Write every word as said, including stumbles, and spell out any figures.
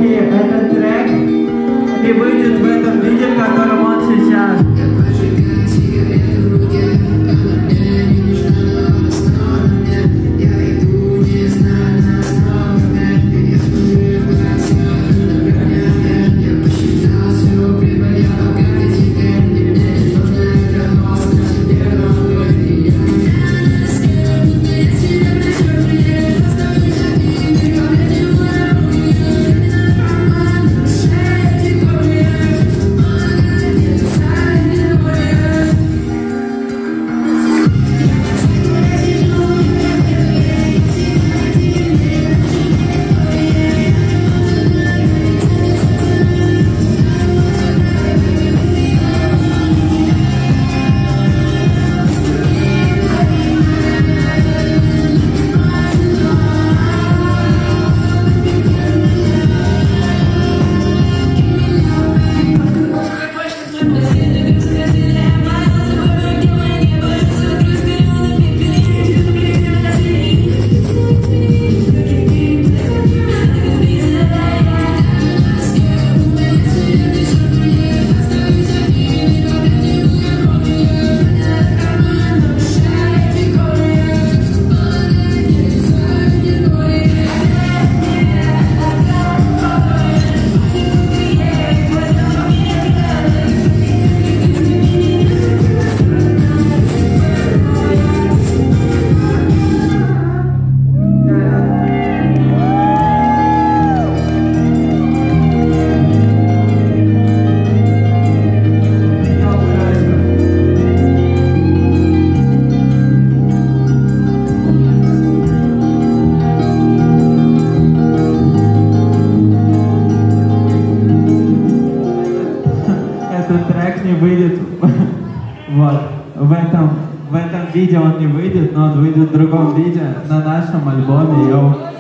девчонки, этот трек не выйдет в этом видео, в котором он сейчас. Этот трек не выйдет, вот, в этом, в этом видео он не выйдет, но он выйдет в другом видео на нашем альбоме, йоу.